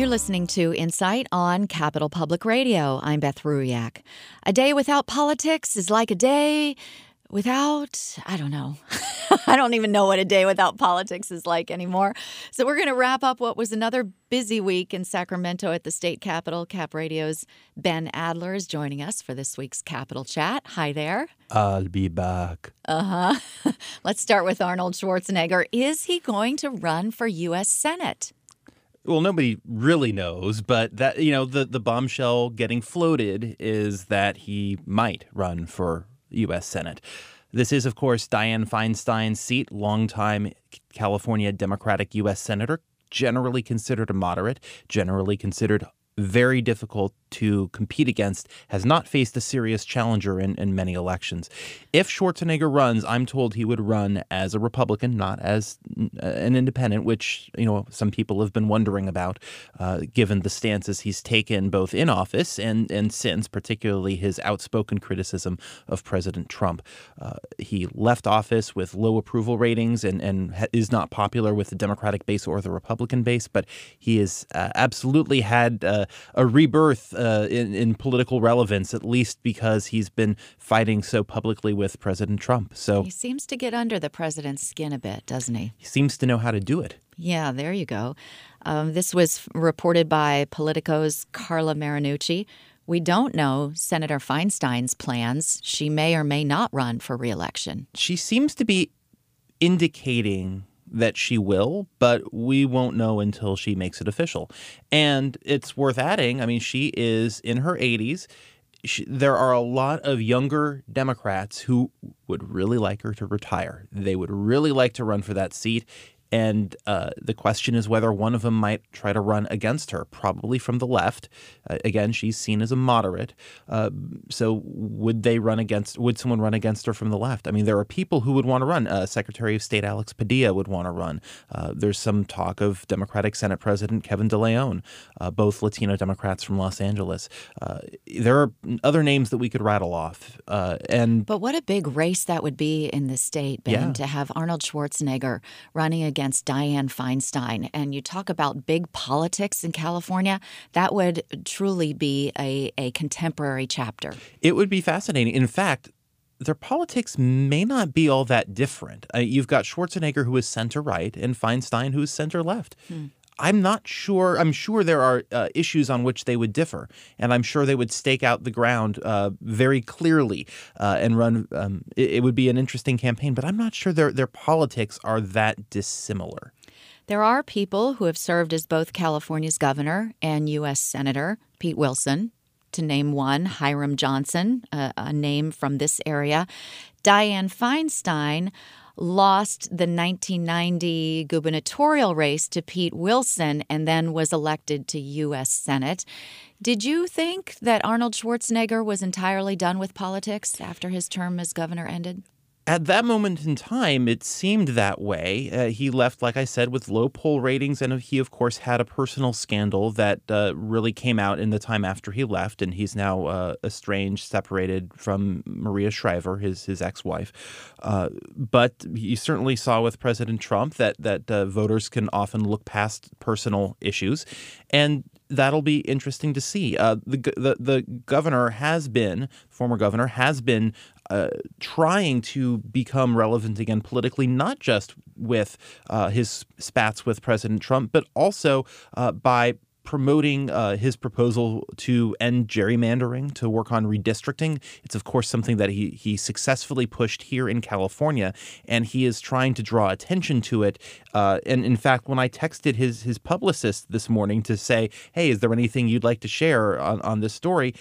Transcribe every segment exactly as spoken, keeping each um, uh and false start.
You're listening to Insight on Capital Public Radio. I'm Beth Ruyak. A day without politics is like a day without, I don't know. I don't even know what a day without politics is like anymore. So we're going to wrap up what was another busy week in Sacramento at the state capitol. Cap Radio's Ben Adler is joining us for this week's Capitol Chat. Hi there. I'll be back. Uh-huh. Let's start with Arnold Schwarzenegger. Is he going to run for U S Senate? Well, nobody really knows, but that you know the, the bombshell getting floated is that he might run for U S Senate. This is, of course, Dianne Feinstein's seat, longtime California Democratic U S Senator, generally considered a moderate, generally considered very difficult to compete against, has not faced a serious challenger in, in many elections. If Schwarzenegger runs, I'm told he would run as a Republican, not as an independent, which, you know, some people have been wondering about, uh, given the stances he's taken both in office and, and since, particularly his outspoken criticism of President Trump. Uh, he left office with low approval ratings and, and is not popular with the Democratic base or the Republican base, but he has uh, absolutely had uh, a rebirth uh, in, in political relevance, at least because he's been fighting so publicly with President Trump. So he seems to get under the president's skin a bit, doesn't he? He seems to know how to do it. Yeah, there you go. Um, this was reported by Politico's Carla Marinucci. We don't know Senator Feinstein's plans. She may or may not run for re-election. She seems to be indicating that she will, but we won't know until she makes it official. And it's worth adding, I mean, she is in her eighties. She, there are a lot of younger Democrats who would really like her to retire. They would really like to run for that seat. And uh, the question is whether one of them might try to run against her, probably from the left. Uh, again, she's seen as a moderate. Uh, so would they run against, would someone run against her from the left? I mean, there are people who would want to run. Uh, Secretary of State Alex Padilla would want to run. Uh, there's some talk of Democratic Senate President Kevin De Leon, uh, both Latino Democrats from Los Angeles. Uh, there are other names that we could rattle off. Uh, and But what a big race that would be in the state, Ben, yeah. to have Arnold Schwarzenegger running against against Dianne Feinstein. And you talk about big politics in California, that would truly be a, a contemporary chapter. It would be fascinating. In fact, their politics may not be all that different. Uh, you've got Schwarzenegger, who is center-right, and Feinstein, who is center-left. Hmm. I'm not sure. I'm sure there are uh, issues on which they would differ, and I'm sure they would stake out the ground uh, very clearly uh, and run. Um, it, it would be an interesting campaign, but I'm not sure their their politics are that dissimilar. There are people who have served as both California's governor and U S Senator. Pete Wilson, to name one, Hiram Johnson, a, a name from this area. Dianne Feinstein lost the nineteen ninety gubernatorial race to Pete Wilson and then was elected to U S Senate. Did you think that Arnold Schwarzenegger was entirely done with politics after his term as governor ended? At that moment in time, it seemed that way. Uh, he left, like I said, with low poll ratings, and he, of course, had a personal scandal that uh, really came out in the time after he left, and he's now uh, estranged, separated from Maria Shriver, his his ex-wife. Uh, but you certainly saw with President Trump that, that uh, voters can often look past personal issues, and that'll be interesting to see. Uh, the, the the governor has been, former governor, has been uh, trying to become relevant again politically, not just with uh, his spats with President Trump, but also uh, by promoting uh, his proposal to end gerrymandering, to work on redistricting. It's, of course, something that he he successfully pushed here in California, and he is trying to draw attention to it. Uh, and in fact, when I texted his his publicist this morning to say, hey, is there anything you'd like to share on, on this story?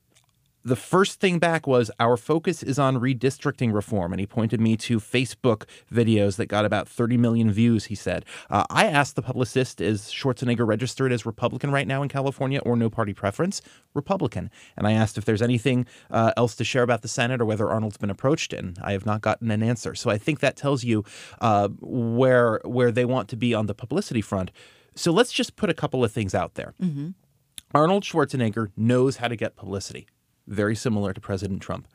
The first thing back was, our focus is on redistricting reform. And he pointed me to Facebook videos that got about thirty million views, he said. Uh, I asked the publicist, is Schwarzenegger registered as Republican right now in California or no party preference? Republican. And I asked if there's anything uh, else to share about the Senate or whether Arnold's been approached, and I have not gotten an answer. So I think that tells you uh, where, where they want to be on the publicity front. So let's just put a couple of things out there. Mm-hmm. Arnold Schwarzenegger knows how to get publicity. Very similar to President Trump.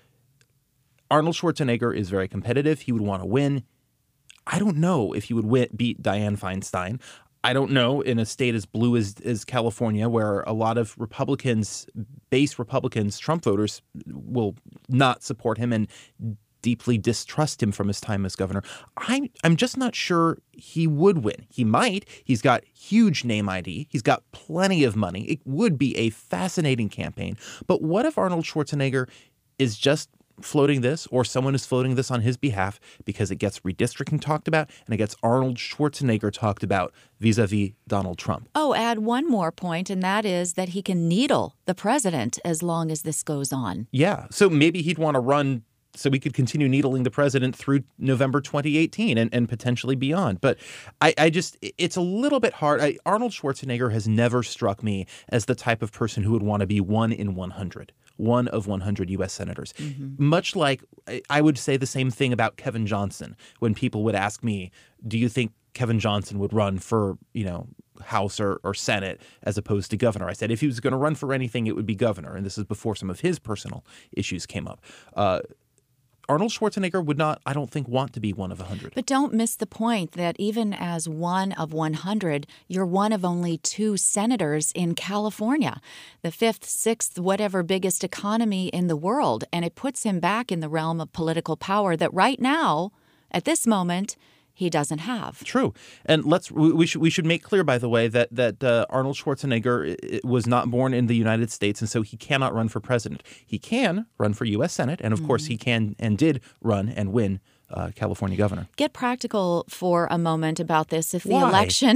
Arnold Schwarzenegger is very competitive. He would want to win. I don't know if he would win, beat Dianne Feinstein. I don't know, in a state as blue as, as California, where a lot of Republicans, base Republicans, Trump voters, will not support him and deeply distrust him from his time as governor. I'm, I'm just not sure he would win. He might. He's got huge name I D. He's got plenty of money. It would be a fascinating campaign. But what if Arnold Schwarzenegger is just floating this, or someone is floating this on his behalf because it gets redistricting talked about and it gets Arnold Schwarzenegger talked about vis-a-vis Donald Trump? Oh, add one more point, and that is that he can needle the president as long as this goes on. Yeah. So maybe he'd want to run so we could continue needling the president through November twenty eighteen and, and potentially beyond. But I, I just, it's a little bit hard. I, Arnold Schwarzenegger has never struck me as the type of person who would want to be one in one hundred. One of one hundred U S senators. Mm-hmm. Much like I would say the same thing about Kevin Johnson when people would ask me, do you think Kevin Johnson would run for, you know, House or, or Senate as opposed to governor? I said if he was going to run for anything, it would be governor. And this is before some of his personal issues came up. Uh, Arnold Schwarzenegger would not, I don't think, want to be one of one hundred. But don't miss the point that even as one of one hundred, you're one of only two senators in California, the fifth, sixth, whatever biggest economy in the world. And it puts him back in the realm of political power that right now, at this moment, he doesn't have. True. And let's we should we should make clear, by the way, that that uh, Arnold Schwarzenegger was not born in the United States, and so he cannot run for president. He can run for U S Senate, and of mm-hmm. course he can and did run and win uh, California governor. Get practical for a moment about this. If the Why? election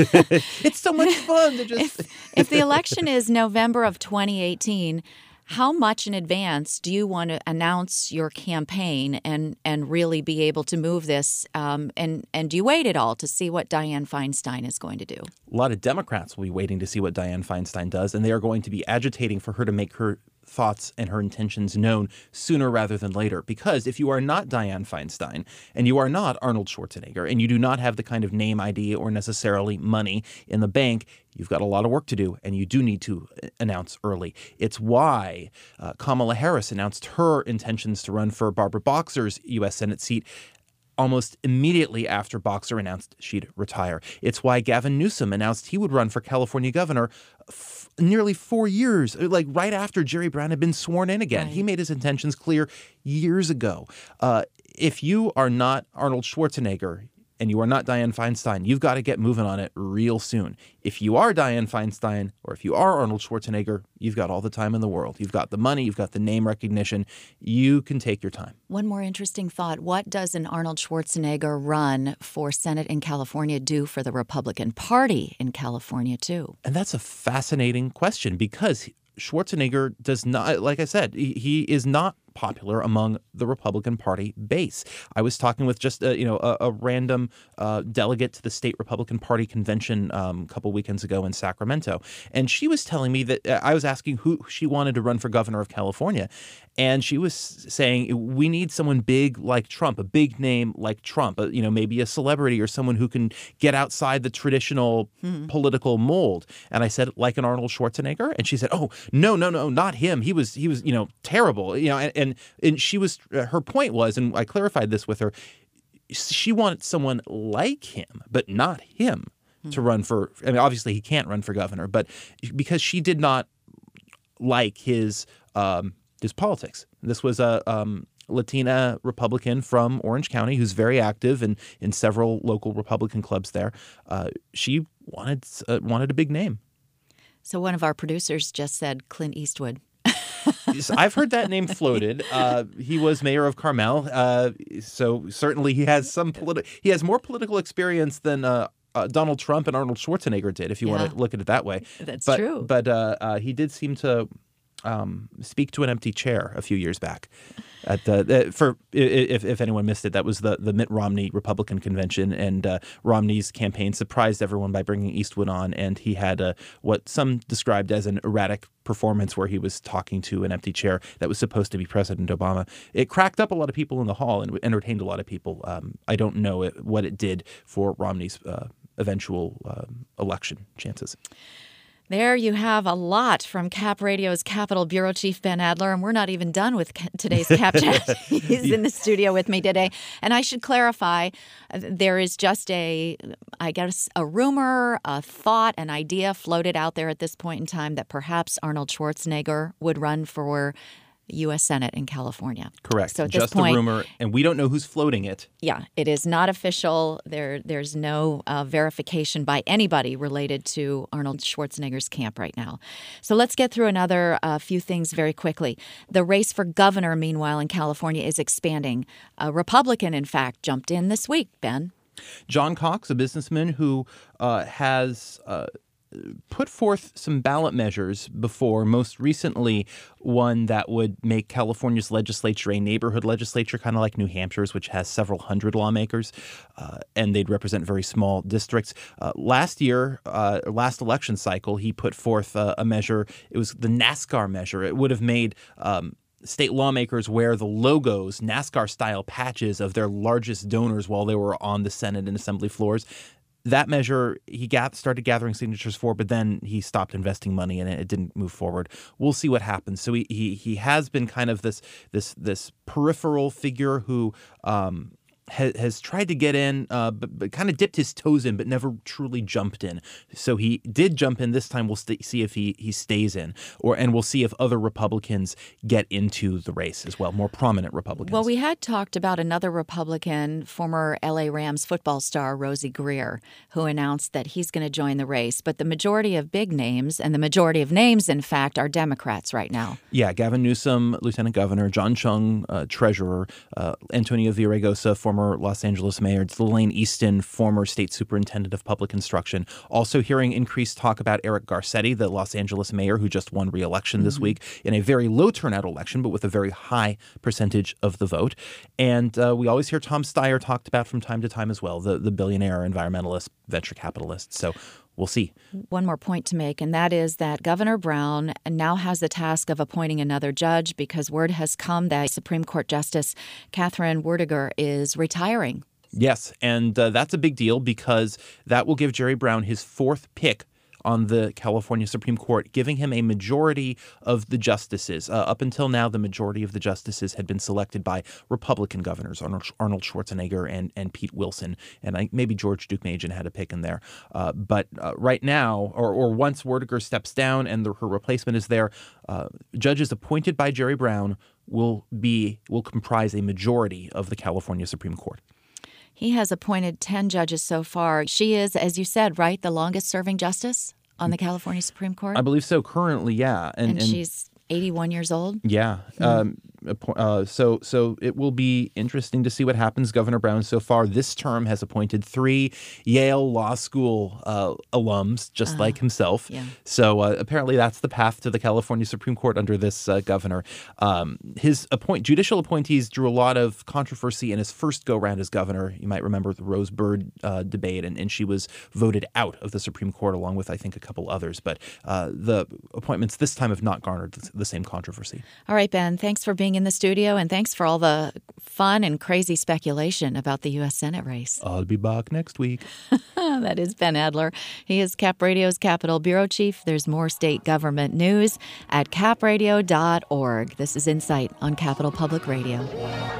It's so much fun to just if, if the election is November of twenty eighteen, how much in advance do you want to announce your campaign and, and really be able to move this? Um, and, and do you wait at all to see what Dianne Feinstein is going to do? A lot of Democrats will be waiting to see what Dianne Feinstein does, and they are going to be agitating for her to make her thoughts and her intentions known sooner rather than later. Because if you are not Dianne Feinstein and you are not Arnold Schwarzenegger and you do not have the kind of name I D or necessarily money in the bank, you've got a lot of work to do, and you do need to announce early. It's why uh, Kamala Harris announced her intentions to run for Barbara Boxer's U S Senate seat almost immediately after Boxer announced she'd retire. It's why Gavin Newsom announced he would run for California governor f- nearly four years, like right after Jerry Brown had been sworn in again. Right. He made his intentions clear years ago. Uh, if you are not Arnold Schwarzenegger and you are not Dianne Feinstein, you've got to get moving on it real soon. If you are Dianne Feinstein or if you are Arnold Schwarzenegger, you've got all the time in the world. You've got the money. You've got the name recognition. You can take your time. One more interesting thought. What does an Arnold Schwarzenegger run for Senate in California do for the Republican Party in California, too? And that's a fascinating question because Schwarzenegger does not, like I said, he, he is not popular among the Republican Party base. I was talking with just uh, you know a, a random uh, delegate to the state Republican Party convention um, a couple weekends ago in Sacramento, and she was telling me that uh, I was asking who she wanted to run for governor of California, and she was saying we need someone big like Trump, a big name like Trump, uh, you know maybe a celebrity or someone who can get outside the traditional hmm. political mold. And I said, like an Arnold Schwarzenegger, and she said, oh no no no not him. He was he was you know terrible you know and, and And, and she was, her point was, and I clarified this with her, she wanted someone like him, but not him, mm-hmm. to run for, I mean, obviously he can't run for governor, but because she did not like his um, his politics. This was a um, Latina Republican from Orange County who's very active in, in several local Republican clubs there. Uh, she wanted uh, wanted a big name. So one of our producers just said Clint Eastwood. I've heard that name floated. Uh, he was mayor of Carmel, uh, so certainly he has some politi- He has more political experience than uh, uh, Donald Trump and Arnold Schwarzenegger did, if you yeah. want to look at it that way. That's but, true. But uh, uh, he did seem to um, speak to an empty chair a few years back. At the, uh, for if if anyone missed it, that was the, the Mitt Romney Republican convention, and uh, Romney's campaign surprised everyone by bringing Eastwood on, and he had a, what some described as an erratic performance where he was talking to an empty chair that was supposed to be President Obama. It cracked up a lot of people in the hall and entertained a lot of people. Um, I don't know it, what it did for Romney's uh, eventual uh, election chances. There you have a lot from Cap Radio's Capitol Bureau Chief Ben Adler, and we're not even done with today's Cap Chat. He's in the studio with me today. And I should clarify, there is just a, I guess, a rumor, a thought, an idea floated out there at this point in time that perhaps Arnold Schwarzenegger would run for U S Senate in California. Correct. So at Just this point, a rumor, and we don't know who's floating it. Yeah, it is not official. There, There's no uh, verification by anybody related to Arnold Schwarzenegger's camp right now. So let's get through another uh, few things very quickly. The race for governor, meanwhile, in California is expanding. A Republican, in fact, jumped in this week, Ben. John Cox, a businessman who uh, has uh, put forth some ballot measures before, most recently one that would make California's legislature a neighborhood legislature, kind of like New Hampshire's, which has several hundred lawmakers, uh, and they'd represent very small districts. Uh, last year, uh, last election cycle, he put forth uh, a measure. It was the NASCAR measure. It would have made um, state lawmakers wear the logos, NASCAR-style patches of their largest donors while they were on the Senate and Assembly floors. That measure he got, started gathering signatures for, but then he stopped investing money in it. It didn't move forward. We'll see what happens. So he he, he has been kind of this this this peripheral figure who um, ha, has tried to get in, uh, but, but kind of dipped his toes in, but never truly jumped in. So he did jump in this time. We'll st- see if he he stays in, or and we'll see if other Republicans get into the race as well, more prominent Republicans. Well, we had talked about another Republican, former L A Rams football star Rosie Greer, who announced that he's going to join the race. But the majority of big names, and the majority of names, in fact, are Democrats right now. Yeah, Gavin Newsom, Lieutenant Governor, John Chung, uh, Treasurer, uh, Antonio Villaraigosa, former Los Angeles Mayor, Lillian Easton, former State Superintendent of Public Instruction. Also hearing increased talk about Eric Garcetti, the Los Angeles Mayor, who just won re-election mm-hmm. this week in a very low turnout election, but with a very high percentage of the vote. And uh, we always hear Tom Steyer talked about from time to time as well, the, the billionaire environmentalist, venture capitalist. So we'll see. One more point to make, and that is that Governor Brown now has the task of appointing another judge because word has come that Supreme Court Justice Catherine Werdiger is retiring. Yes, and uh, that's a big deal because that will give Jerry Brown his fourth pick on the California Supreme Court, giving him a majority of the justices. Uh, up until now, the majority of the justices had been selected by Republican governors, Arnold, Arnold Schwarzenegger and, and Pete Wilson, and I, maybe George Deukmejian had a pick in there. Uh, but uh, right now, or, or once Werdiger steps down and the, her replacement is there, uh, judges appointed by Jerry Brown will be will comprise a majority of the California Supreme Court. He has appointed ten judges so far. She is, as you said, right, the longest-serving justice on the California Supreme Court? I believe so. Currently, yeah. And, and, and she's eighty-one years old? Yeah. Mm-hmm. Um, uh, so so it will be interesting to see what happens. Governor Brown so far this term has appointed three Yale Law School uh, alums, just uh, like himself. Yeah. So uh, apparently that's the path to the California Supreme Court under this uh, governor. Um, his appoint judicial appointees drew a lot of controversy in his first go-round as governor. You might remember the Rose Bird uh, debate, and, and she was voted out of the Supreme Court along with, I think, a couple others. But uh, the appointments this time have not garnered the, the same controversy. All right, Ben, thanks for being in the studio, and thanks for all the fun and crazy speculation about the U S Senate race. I'll be back next week. That is Ben Adler. He is Cap Radio's Capitol Bureau Chief. There's more state government news at cap radio dot org. This is Insight on Capitol Public Radio.